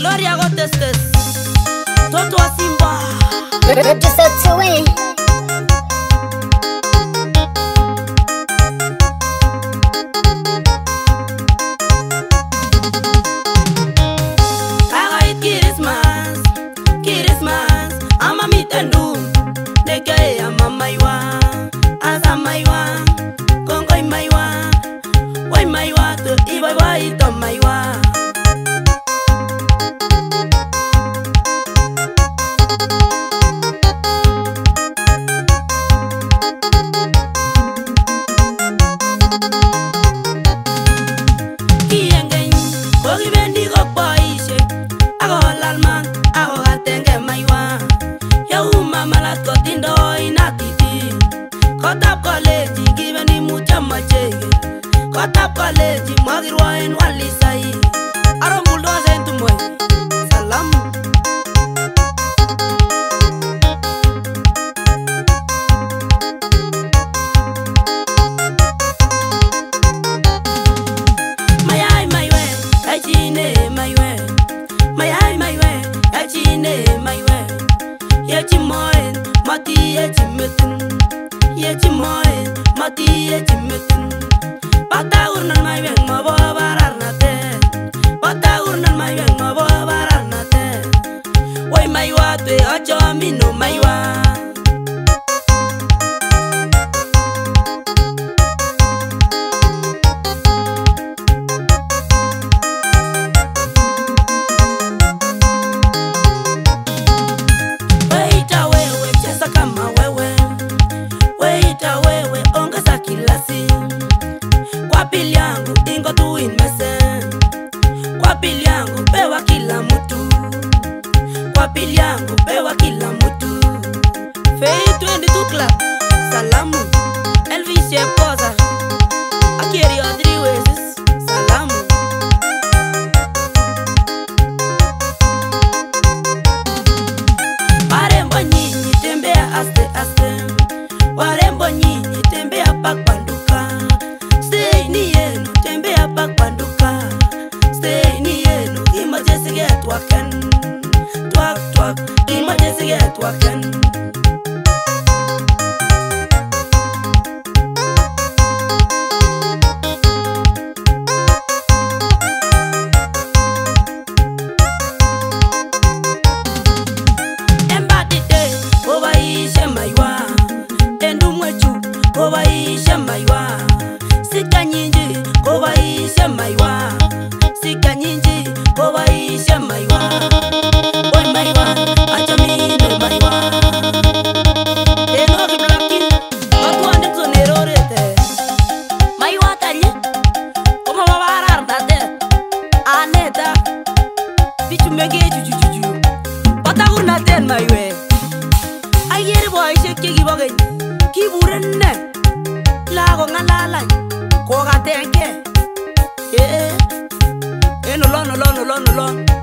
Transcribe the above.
Gloria Gotestes, Toto Simba, Producer Twin. Christmas, ama mitendu, neke ama maiwa, asa maiwa, kongoi maiwa, wai maiwa, tu ibai wai to maiwa. Kotap college, magirwain walisai. Aron bulldozer entumoy. Salam. Mayai maywe, achine maywe. Mayai maywe, achine maywe. Yechi moen, mati yechi metun. Yechi moen, mati yechi metun. Patagurnan mai weng mo bo bararnate. Patagurnan mai weng mo bo bararnate. Wai mai wa te acho mino mai wa. Weita wewe cheza kama wewe. Weita wewe ongeza kilasi. Kwa pili yangu ingo tu inmese. Kwa pili yangu pewa kila mtu. Kwa pili yangu pewa kila mtu. Fei 22 club. Salamu Elvis Yepoza Akiri Audrey Wezes. Salamu warembo nyinyi tembea aste aste. Warembo nyinyi tembea pakpanduka. Stay ni yenu tembea pakpanduka. Stay ni yenu imaje sige twaken. Twak twak imaje sige twaken. Embadide obaishe maiwa. Endu mwechu obaishe maiwa. Sika nyinji obaishe maiwa. Sika nyinji obaishe maiwa. Oi maiwa acha mine maiwa. Eno kiblaki watu ande tunerorete. Maiwa tanye koma babarar date. Aneta bichu mege jujujuju. Patagurna ten maiwe. Ayer boishe kigibogen kiburenne. Lago ngalalay ko gatenke. Nolon